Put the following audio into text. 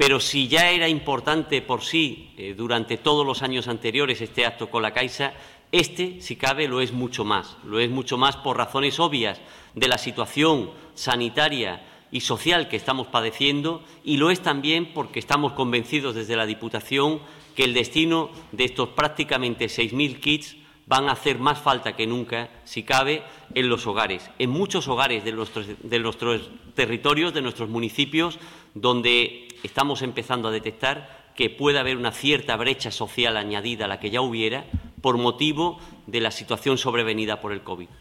Pero si ya era importante por sí durante todos los años anteriores este acto con la Caixa, si cabe, lo es mucho más. Lo es mucho más por razones obvias de la situación sanitaria y social que estamos padeciendo, y lo es también porque estamos convencidos desde la Diputación que el destino de estos prácticamente 6.000 kits van a hacer más falta que nunca, si cabe, en los hogares, en muchos hogares de nuestros territorios, de nuestros municipios, donde estamos empezando a detectar que puede haber una cierta brecha social añadida a la que ya hubiera por motivo de la situación sobrevenida por el COVID.